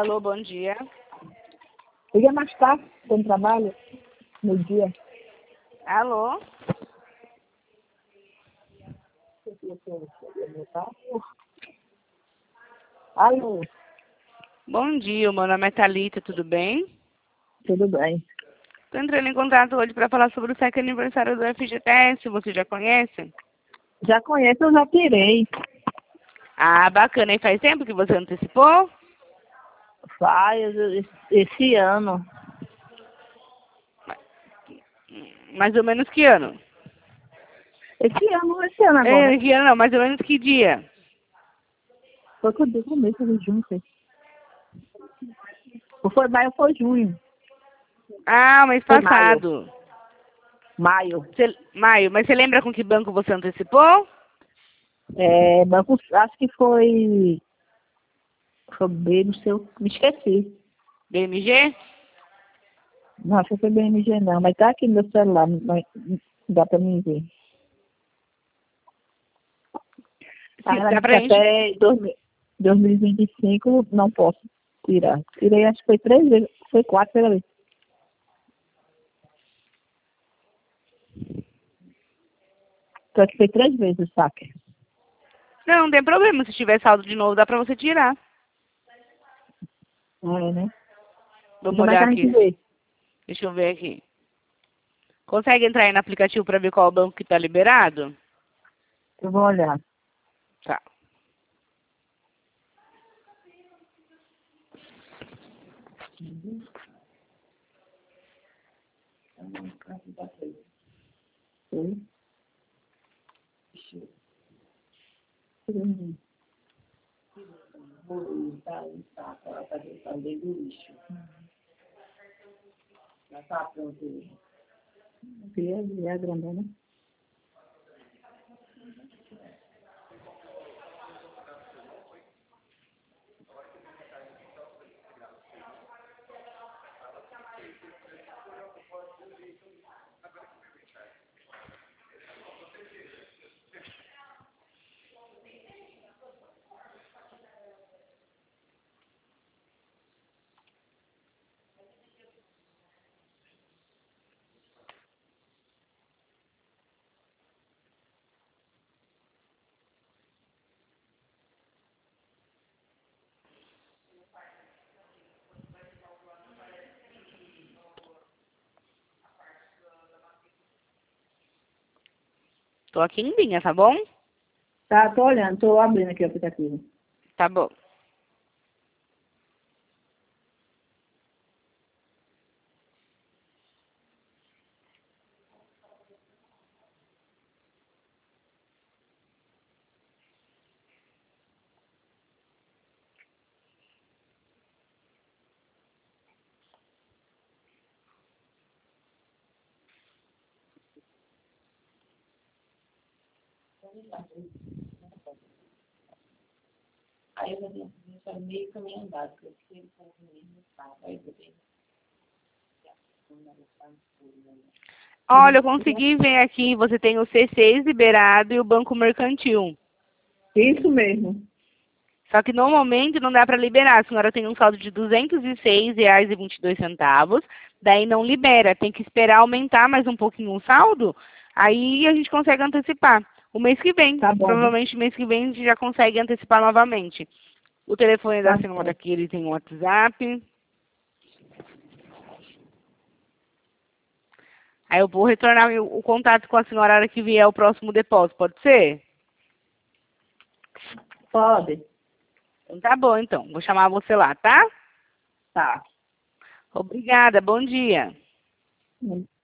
Alô, bom dia. Liga mais tarde, tem trabalho no dia. Alô? Alô, Bom dia, meu nome é Thalita, tudo bem? tudo bem? Estou entrando em contato hoje para falar sobre o 7º aniversário do FGTS, você já conhece? Já conheço, eu já tirei. Ah, bacana. E faz tempo que você antecipou? Faz esse ano. Mais ou menos que ano? Esse ano agora. Que ano não, mais ou menos que dia? Foi quando eu começo de junho, sei. Ou foi maio ou foi junho? Ah, mês Foi maio. passado. Maio. Maio, mas você lembra com que banco você antecipou? Banco, acho que foi B, não sei, me esqueci. BMG? Não, acho que foi BMG não, mas tá aqui no meu celular, não dá pra mim ver. Dá Ela pra disse gente... até 2025 não posso tirar. Tirei, acho que foi 3 vezes, foi 4 pela vez. Só que foi 3 vezes o saque. Não, não tem problema. Se tiver saldo de novo, dá pra você tirar. Né? E Vamos como é que olhar a gente aqui. vê? Deixa eu ver aqui. Consegue entrar aí no aplicativo para ver qual banco que está liberado? Eu vou olhar. Tá. Sim. É grandona. Tô aqui em linha, tá bom? Tá, tô olhando, tô abrindo aqui o aplicativo. Tá bom. Olha, eu consegui ver aqui, você tem o C6 liberado e o Banco Mercantil. Isso mesmo. Só que normalmente não dá para liberar. A senhora tem um saldo de R$ 206,22. Daí não libera. Tem que esperar aumentar mais um pouquinho o saldo. Aí a gente consegue antecipar. O mês que vem. Tá bom. Provavelmente mês que vem a gente já consegue antecipar novamente. O telefone da Tá senhora certo. aqui, ele tem um WhatsApp. Aí eu vou retornar o contato com a senhora na hora que vier o próximo depósito. Pode ser? Pode. Então tá bom, então. Vou chamar você lá, tá? Tá. Obrigada. Bom dia.